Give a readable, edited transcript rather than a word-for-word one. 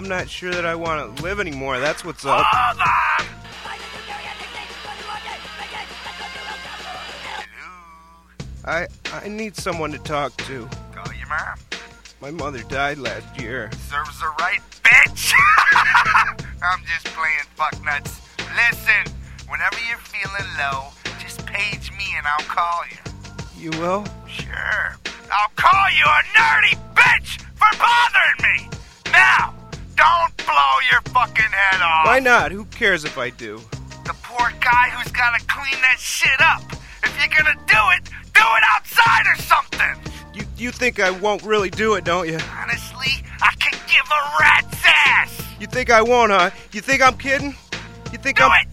I'm not sure that I want to live anymore. That's what's up. Hold on! Hello? I need someone to talk to. Call your mom. My mother died last year. Serves her right, bitch! I'm just playing fucknuts. Listen, whenever you're feeling low, just page me and I'll call you. You will? Sure. I'll call you a nerdy bitch for bothering me! Now, don't blow your fucking head off! Why not? Who cares if I do? The poor guy who's gotta clean that shit up. If you're gonna do it outside or something! You think I won't really do it, don't you? Honestly, I can give a rat's ass! You think I won't, huh? You think I'm kidding? You think Do I'm... it!